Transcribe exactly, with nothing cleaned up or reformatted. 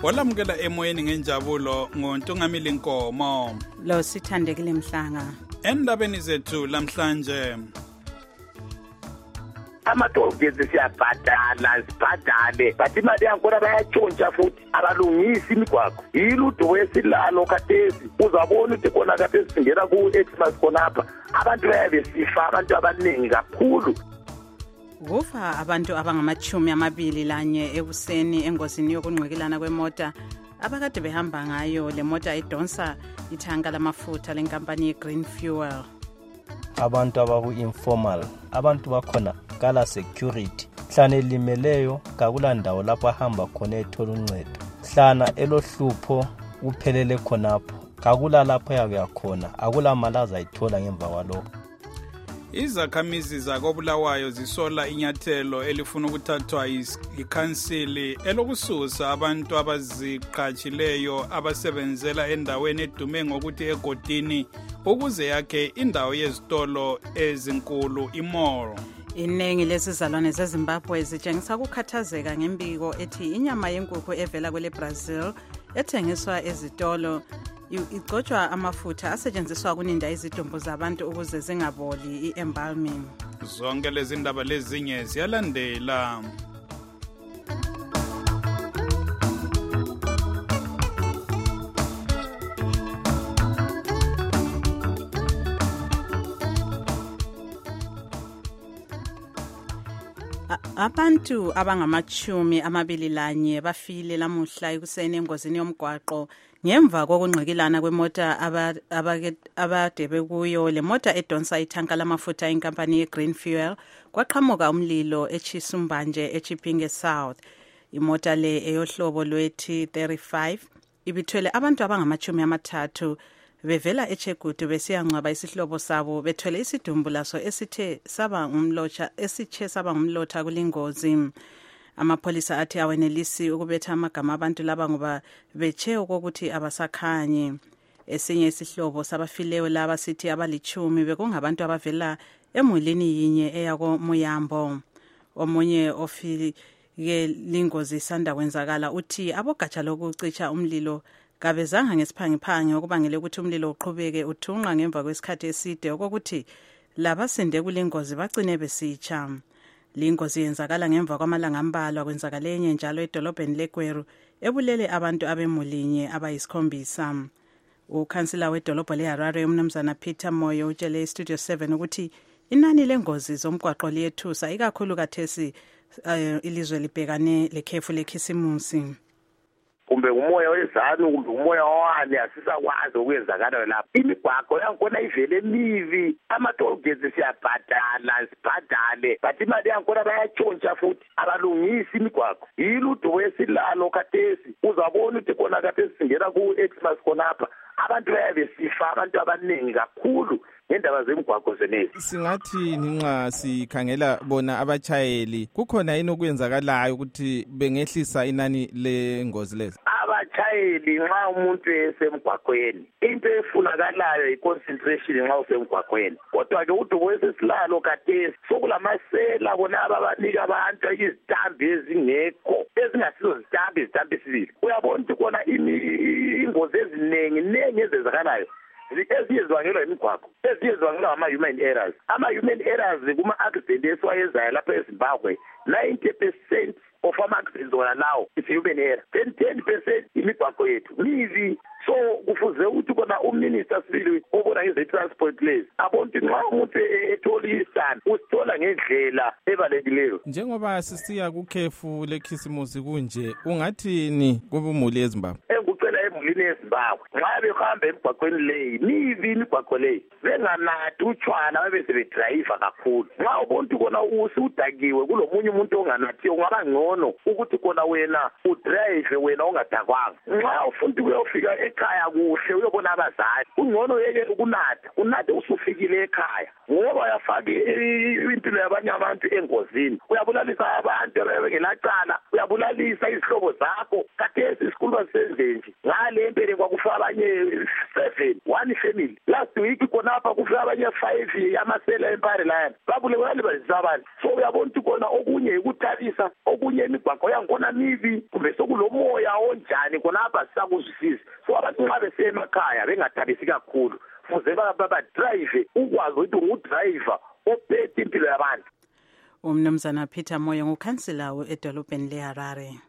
Olamukela emoyeni ngenjabulo ngoNtungamili Nkomo. Lo Sithandekile Mhlanga. Endabeni zethu lamhlanje. Amatogezi siyabhadala sibhadale but imali yankona bayatshontsha futhi abalungisi imigwaqo yiludo wesilalo khathesi uzabona ukuthi kona khathesi singena ku-Xmas khonapha abantu bayabe sifa abantu abaningi kakhulu. Kufa abantu abangamachumi amabili lanye ekuseni engozini yokunqwekelana kwemota abakade behamba ngayo. Le mota idonsa ithanka lamafutha lenkampani ye-Green Fuel. Abantu abaku-informal, abantu bakhona kala security. Hlana elimeleyo kakula ndawo lapho ahamba khona ethola uncedo. Hlana elohlupho uphelele khonapho. Kakula lapho yakuya khona, akula mali azayithola ngemva kwalokho. Izakhamizi zakobulawayo zisola inyathelo elifuna ukuthathwa yikhansili elokususa abantu abaziqhatshileyo abasebenzela endaweni edume ngokuthi egodini ukuze yakhe indawo yezitolo ezinkulu imall. Iningi lesizalwane zeZimbabwe zitshengisa ukukhathazeka ngembiko ethi inyama yenkukhu evela kwele Brazil ethengiswa ezitolo igcotshwa amafutha asetshenziswa kuninda izidumbu zabantu ukuze zingaboli i-embalming. Zonke lezi ndaba lezinye ziyalandela. Abantu abangamachumi amabili lanye bafile lamuhla ekuseni engozini yomgwaqo ngemva kokungqikilana kwemota abadebe kuyo. Le mota edonsa ithanka lamafutha inkampani ye-Green Fuel kwaqhamuka umlilo eChisumbanje eChipinge South. Imota le eyohlobo lwe-T thirty-five ibithwele abantu abangamachumi amathathu bevela eChegutu besiyangcwaba isihlobo sabo bethwele isidumbu laso esithe saba ngumlocha esithe saba ngumlotha kulingozi. Amapholisa athi awenelisi ukubetha amagama abantu laba ngoba bethe ukuthi abasakhanye. Esinye isihlobo sabafileyo laba sithi abalichumi bekungabantu abavela emulini yinye eyako Muyambo. Omunye ofike lingozi sanda kwenzakala uthi abogatsha lokucicha umlilo kabezanga ngesiphangiphangi okubangele ukuthi umlilo uqhubeke uthunqa ngemva kwesikhathi eside okokuthi labasinde kulengozi bagcine besitsha. Lingozi yenzakala ngemva kwamalanga ambalwa kwenzakale enye njalo edolobheni leGweru ebulele abantu abemulinye abayisikhombisa. Ukhansila wedolobha leHarare umnumzana Peter Moyo utshele iStudio seven ukuthi inani lengozi zomgwaqo liyethusa ikakhulu kathesi uh, ilizwe libhekane lekhefu lekhisimusi. Kumbe umoya wezanu kumbe umoya wani asisakwazi ukwenzakala lapha. Imigwaqo yankona ivele mivi, amatogezi siyabhadala sibhadale but imali yankona bayatshontsha futhi abalungisi imigwaqo yiludo wesilalo khathesi uzabona ukuthi kona khathesi singena ku-Xmas khonapha abantu bayabe sifa abantu abaningi kakhulu ngendaba zemigwaqo zenezi. Singathi nxa sikhangela bona abachayeli kukhona yini okwenzakalayo ukuthi bengehlisa inani lengozi lezi? Abachayeli nxa umuntu esemgwaqweni into efunakalayo i-concentration nxa usemgwaqweni, kodwa ke udubo wesisilalo khathesi sokulamasela bona ababanika abantu izitambi ezingekho ezingasizo zitambi izitambi esibili. Uyabona ukuthi kona ingozi eziningi nengi ezenzakalayo eziyezibangelwa imigwaqo eziyezibangelwa ama-human errors. Ama-human errors kuma-accident esiwayenzayo lapha eZimbabwe ninety percent of ama-accidents wona lawo is human error, then ten percent imigwaqo yethu mivi. So kufuze ukuthi kona uminister sibili obona ngeze-transport lezi abona ukuthi nxa umuntu ethola isana usithola ngendlela ebalekileyo. Njengoba sisiya kukhefu lekhisimusi kunje ungathini kubumuli eZimbabwe? Emulini eZimbabwe nxa behamba emigwaqweni leyi mivi imigwaqo leyi benganathi utshwala babe sebedrayiva kakhulu. Nxa ubona kona usudakiwe kulomunye umuntu onganathiyo ungaba ngcono ukuthi kona wena udrayive wena ongadakwanga. Nxa ufuna ukuyofika ekhaya kuhle uyobona abazali ungcono yeke ukunatha unathe usufikile ekhaya ngoba uyafaka impilo yabanye abantu engozini, uyabulalisa abantu ababengelacala, uyabulalisa izihlobo zakho. Khathesi isikhuluma senzenje ngale ngale empeleni kwakufika abanye seven one family last week khonapha kufika abanye five amasela empare layana babulekile bazabani so uyabona ukuthi khona okunye ukuthabisa okunye imigwaqo yankona mibi kumbe sokulomoya onjani khonapha sisakuzwisisa so abantu nxa besemakhaya bengathabisi kakhulu fuze baba drive ukwazi ukuthi ungudriver ophethe impilo yabantu. Umnumzana Peter Moyo ngukhansela edolobheni leHarare.